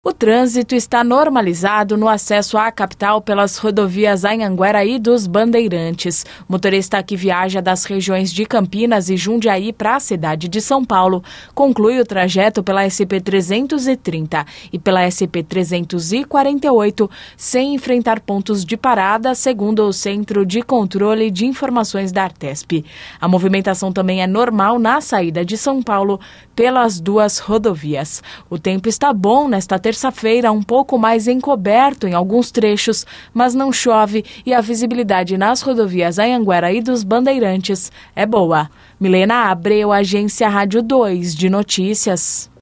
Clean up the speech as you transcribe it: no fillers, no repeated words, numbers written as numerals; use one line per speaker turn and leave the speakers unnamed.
O trânsito está normalizado no acesso à capital pelas rodovias Anhanguera e dos Bandeirantes. O motorista que viaja das regiões de Campinas e Jundiaí para a cidade de São Paulo conclui o trajeto pela SP-330 e pela SP-348 sem enfrentar pontos de parada, segundo o Centro de Controle de Informações da Artesp. A movimentação também é normal na saída de São Paulo pelas duas rodovias. O tempo está bom nesta terça-feira, um pouco mais encoberto em alguns trechos, mas não chove e a visibilidade nas rodovias Anhanguera e dos Bandeirantes é boa. Milena Abreu, Agência Rádio 2 de Notícias.